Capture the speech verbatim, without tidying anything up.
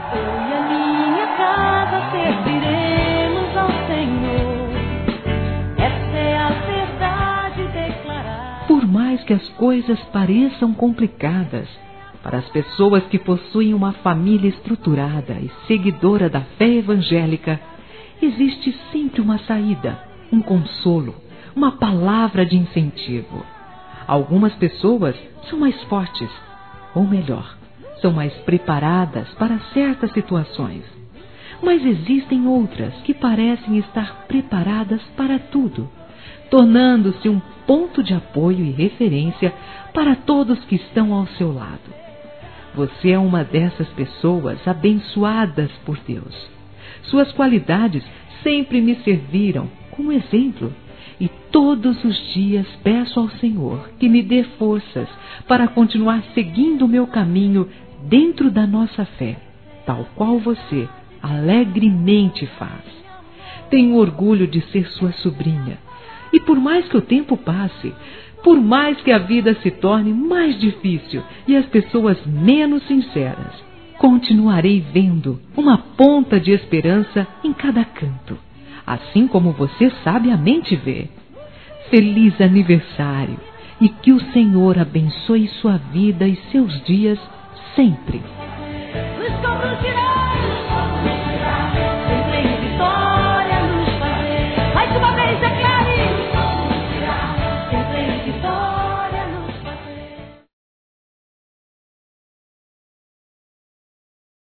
Eu e a minha casa serviremos ao Senhor. Essa é a verdade declarada. Por mais que as coisas pareçam complicadas, para as pessoas que possuem uma família estruturada e seguidora da fé evangélica, existe sempre uma saída, um consolo, uma palavra de incentivo. Algumas pessoas são mais fortes, ou melhor, são mais preparadas para certas situações. Mas existem outras que parecem estar preparadas para tudo, tornando-se um ponto de apoio e referência para todos que estão ao seu lado. Você é uma dessas pessoas abençoadas por Deus. Suas qualidades sempre me serviram como exemplo e todos os dias peço ao Senhor que me dê forças para continuar seguindo o meu caminho dentro da nossa fé, tal qual você alegremente faz. Tenho orgulho de ser sua sobrinha e por mais que o tempo passe, por mais que a vida se torne mais difícil e as pessoas menos sinceras, continuarei vendo uma ponta de esperança em cada canto, assim como você sabiamente vê. Feliz aniversário e que o Senhor abençoe sua vida e seus dias sempre.